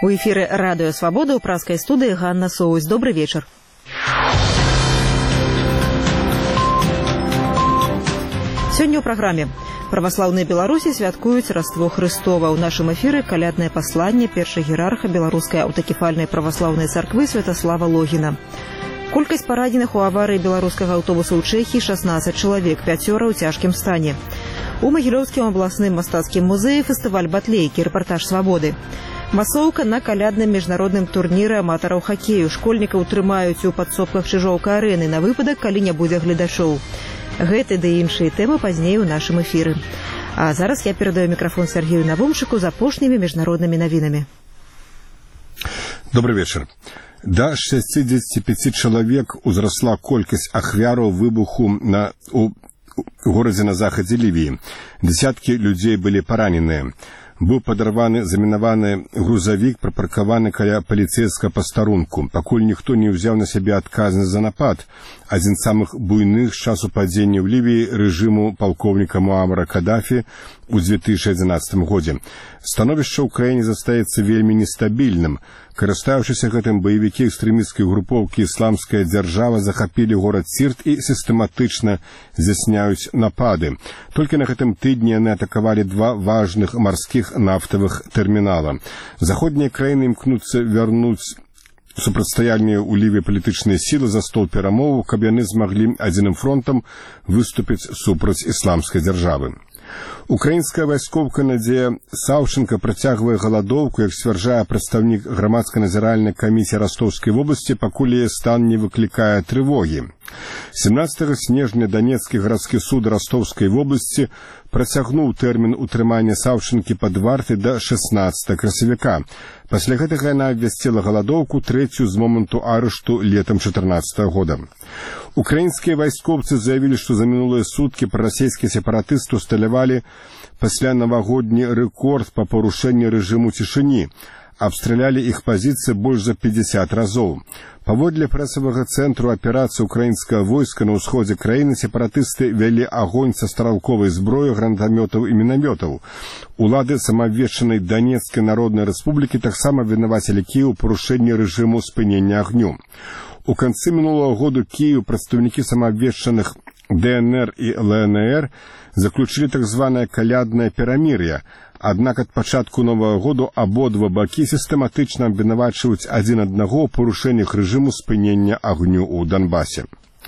У эфире «Радио Свобода» у праской студии Ганна Соусь. Добрый вечер. Сегодня у программе. Православные Беларуси святкуют Рождество Христово. У нашем эфире колядное послание першего иерарха Белорусской автокефальной православной церкви Святослава Логина. Колькость пораненых у аварии белорусского автобуса у Чехии 16 человек, 5 у тяжким стане. У Могилевским областным мастацким музее фестиваль батлейки, репортаж «Свободы». Масоўка на калядным международным турнире аматараў хоккею. Школьнікаў трымаюць у падсобках Чижоўка арэны на выпадак, калі не будзе гледачоў. Гэты ды іншыя тэмы пазней у нашым эфіры. А зараз я перадаю мікрафон Сергею Навумчыку з апошнімі міжнароднымі навінамі. Добрый вечер. До 65 человек узросла колькость ахвяраў выбуху у городе на заходе Ливии. Десятки людей были поранены. Быў падарваны замінаваны грузавік, припаркаваны каля паліцейскага пастарунку. Пакуль ніхто не ўзяў на сябе адказнасць за напад, адзін з самых буйных з часу падзення ў Лівіі рэжыму палкоўніка Муамара Кадафі у 2011 годзе. Становішча ў краіне застаецца вельмі нестабільным. Карыстаючыся гэтым, баевікі экстрэмісцкай групоўкі «Ісламская дзяржава» захапілі горад Сірт і сістэматычна здзяйсняюць напады. Толькі на гэтым тыдні яны атакавалі два важных марскіх нафтавых тэрмінала. Заходнія краіны імкнуцца вярнуць супрацьстаянне ў Лівіі палітычныя сілы за стол перамоваў, каб яны змаглі адзіным фронтам выступіць супраць ісламскай дзяржавы. Украінская вайскоўка Надзея Саўченка працягвае галадоўку, як сцвярджае прадстаўнік грамадска-назіральнай камісіі Ростовскай вобласці, пакуль яе стан не выклікае трывогі. 17 снежня Донецкі гарадскі суд Ростовскай вобласці працягнуў тэрмін утрымання Саўченкі пад вартай да 16 красавіка. Пасля гэтага яна абвясціла галадоўку, трэцюю з моманту арышту летам 2014 года. Украінскія вайскоўцы заявілі, што за мінулыя суткі прарасійскія сепаратысты усталявалі пасля навагодні рэкорд па парушэнні рэжыму цішыні. Абстралялі іх пазіцыі больш за 50 разоў. Паводле прэсавага цэнтру аперацыі украінскага войска на ўсходзе краіны сепаратысты вялі агонь са стралковай зброі, гранатамётаў і мінамётаў. Улады самаабвешчанай Донецкай народнай рэспублікі таксама вінавацілі Кіеў у парушэнні рэжыму спынення агню. У канцы мінулага году Кіеў прадстаўнікі самаабвешчаных ДНР і ЛНР заключылі так званае каляднае перамір'е. Аднак ад пачатку новага году абодва бакі сістэматычна абвінавачваюць адзін аднаго ў парушэннях рэжыму спынення агню ў Донбасе.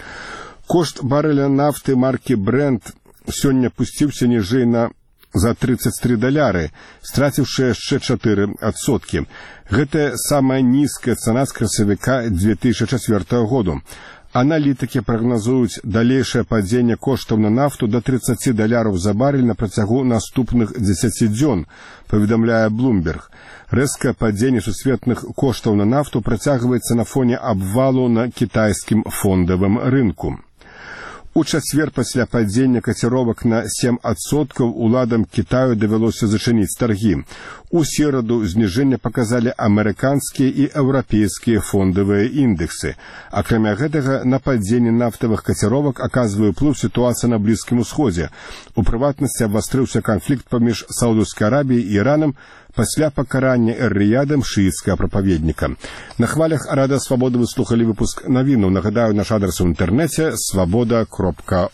Кошт барэля нафты маркі Brent сёння пусціўся ніжэй за $33, страціўшы яшчэ 4%. Гэта самая нізкая цана з красавіка 2004 году. Аналітыкі прагназуюць далейшае падзенне коштаў на нафту да $30 за барель на працягу наступных 10 дзён, паведамляе Bloomberg. Рэзкае падзенне сусветных коштаў на нафту працягваецца на фоне абвалу на кітайскім фондавым рынку. У чацвер пасля падзення каціровак на 7% уладам Кітаю давялося зачыніць таргі. У сераду зніжэнне паказалі амерыканскія і еўрапейскія фондавыя індэксы. Акрамя гэтага, на падзенне нафтавых каціровак аказвае ўплыў сітуацыя на Блізкім Усходзе. У прыватнасці абвастрыўся канфлікт паміж Саудаўскай Арабіяй і Іранам пасля пакарання эр-Рыядам шыіцкага прапаведніка. На хвалях Радыё Свабода вы слухалі выпуск навінаў. Нагадаю, наш адрес у інтэрнэце свабода.орг.